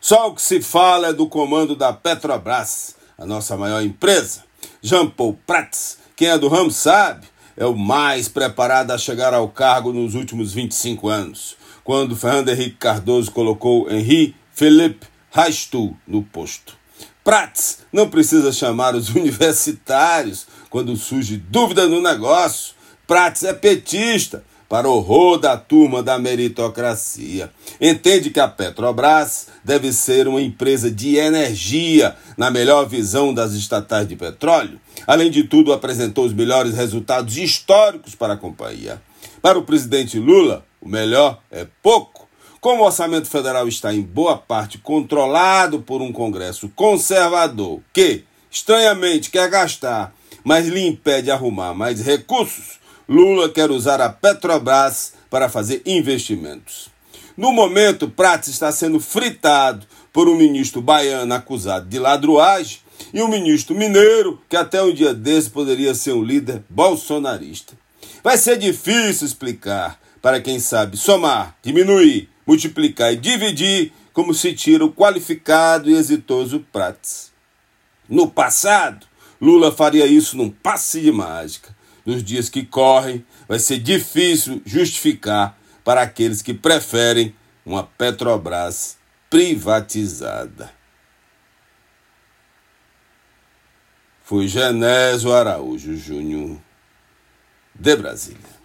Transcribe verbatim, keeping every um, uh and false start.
Só o que se fala é do comando da Petrobras, a nossa maior empresa. Jean Paul Prats, quem é do ramo sabe, é o mais preparado a chegar ao cargo nos últimos vinte e cinco anos, quando Fernando Henrique Cardoso colocou Henri Philippe Raistul no posto. Prats não precisa chamar os universitários quando surge dúvida no negócio. Prats é petista, para horror da turma da meritocracia. Entende que a Petrobras deve ser uma empresa de energia, na melhor visão das estatais de petróleo. Além de tudo, apresentou os melhores resultados históricos para a companhia. Para o presidente Lula, o melhor é pouco. Como o orçamento federal está em boa parte controlado por um Congresso conservador que, estranhamente, quer gastar, mas lhe impede arrumar mais recursos, Lula quer usar a Petrobras para fazer investimentos. No momento, Prats está sendo fritado por um ministro baiano acusado de ladruagem e um ministro mineiro que até um dia desse poderia ser um líder bolsonarista. Vai ser difícil explicar para quem sabe somar, diminuir, multiplicar e dividir como se tira o qualificado e exitoso Prats. No passado, Lula faria isso num passe de mágica. Nos dias que correm, vai ser difícil justificar para aqueles que preferem uma Petrobras privatizada. Foi Genésio Araújo Júnior, de Brasília.